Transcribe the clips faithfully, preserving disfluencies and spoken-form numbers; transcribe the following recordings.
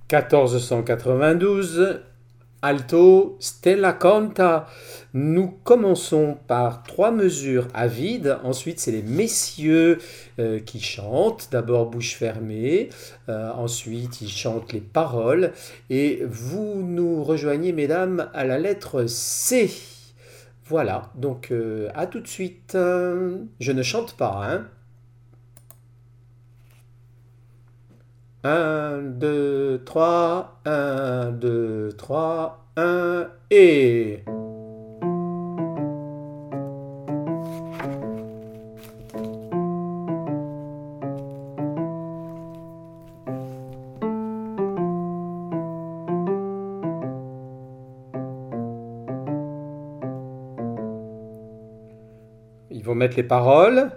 quatorze cent quatre-vingt-douze, alto, Stella canta. Nous commençons par trois mesures à vide, ensuite c'est les messieurs euh, qui chantent, d'abord bouche fermée, euh, ensuite ils chantent les paroles, et vous nous rejoignez mesdames à la lettre C. Voilà, donc euh, à tout de suite. Euh, Je ne chante pas, hein. Un, deux, trois, un, deux, trois, un, et... Ils vont mettre les paroles.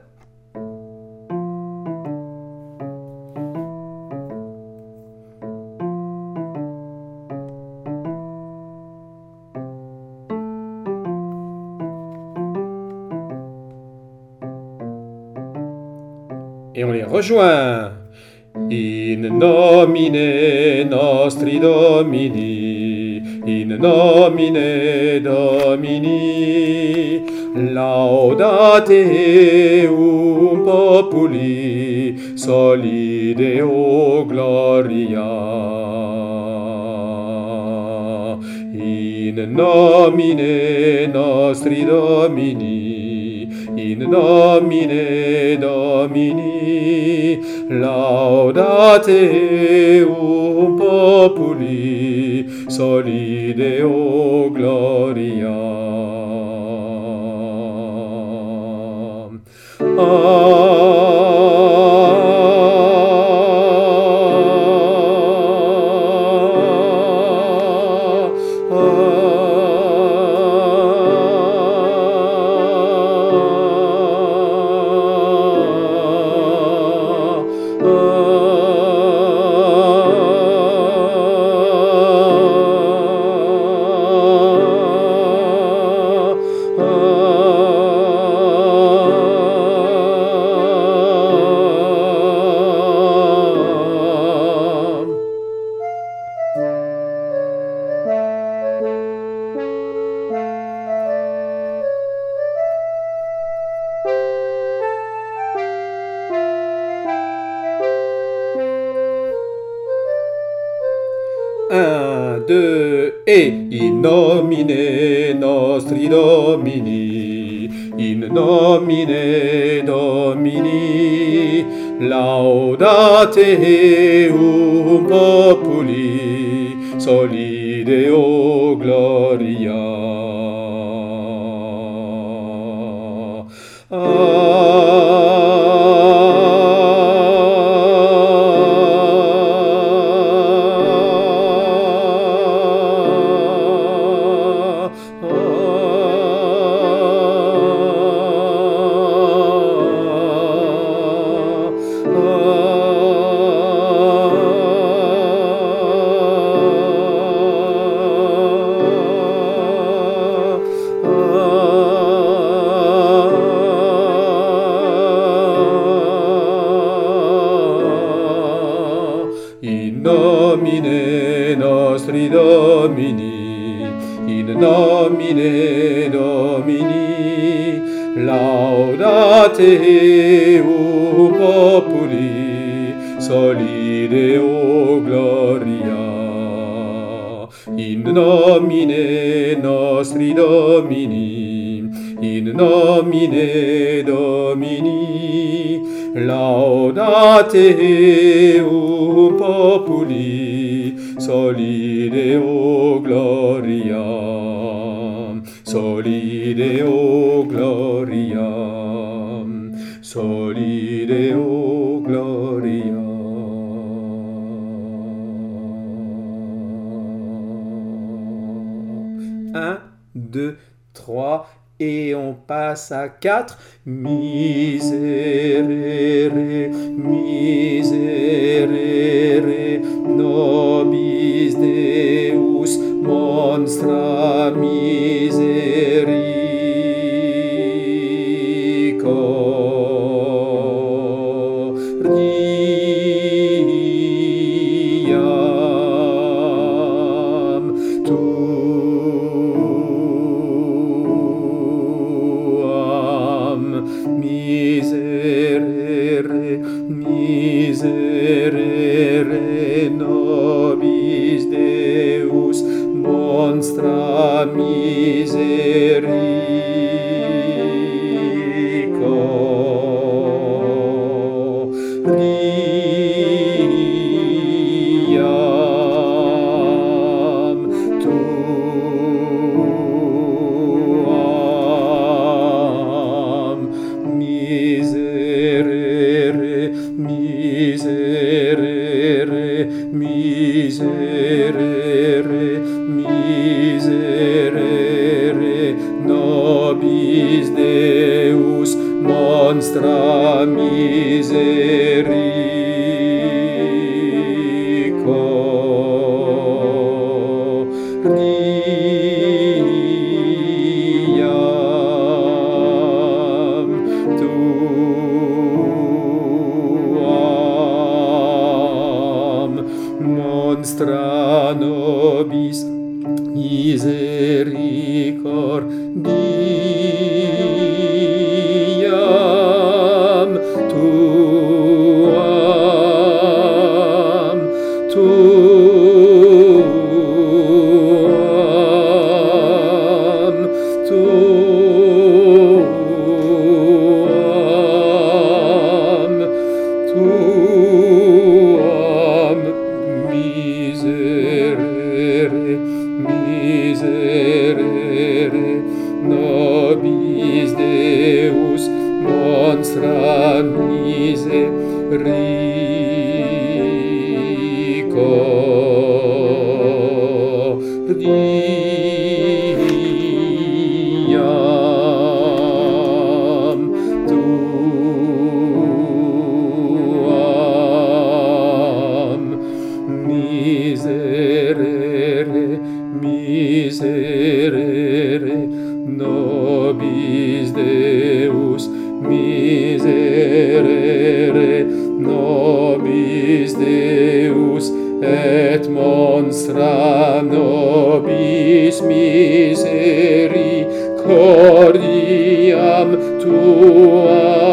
Et on les rejoint. In nomine nostri Domini, in nomine Domini, laudate eum populi, soli Deo gloria. In nomine nostri Domini, in nomine Domini, laudate eum populi, soli Deo gloria. Un, deux, et in nomine nostri Domini, in nomine Domini, laudate eum populi, soli Deo gloria. In nomine nostri Domini, in nomine Domini, laudate eum populi, soli Deo gloria. In nomine nostri Domini, in nomine Domini, laudate eum populi, soli Deo gloria, soli Deo gloria, soli Deo gloria. Un, deux, trois, et on passe à quatre. Miserere, miserere, nobis Deus monstra misericordia. miserere, miserere nobis Deus monstra misericordiam tuam, monstra nobis misericordiam tuam, tuam, tuam, tuam, miserere, miserere nobis Deus monstra misericordiam tuam, miserere, miserere nobis Deus, miserere nobis Deus, et monstra nobis misericordiam tuam.